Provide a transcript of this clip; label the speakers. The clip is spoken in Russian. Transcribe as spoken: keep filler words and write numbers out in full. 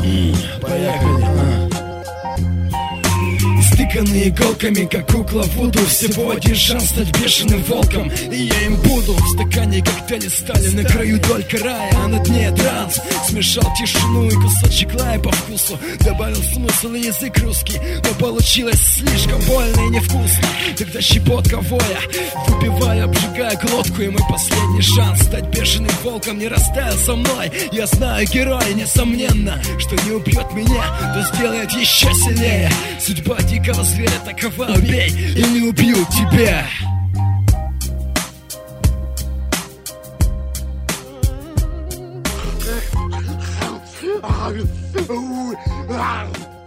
Speaker 1: Поехали, а. Истыканный иголками, как кукла Вуду. Всего один шанс стать бешеным волком, и я им буду. В стакане коктейли стали, на краю долька рая, а на дне транс. Смешал тишину и кусочек лая по вкусу, добавил смысл и язык русский, но получилось слишком больно и невкусно. Тогда щепотка воя, выпивая, обжигая глотку. И мой последний шанс стать бешеным волком не растаял со мной. Я знаю героя, несомненно, что не убьет меня, то сделает еще сильнее. Судьба дикого зверя такова, убей или убью тебя.
Speaker 2: Ah,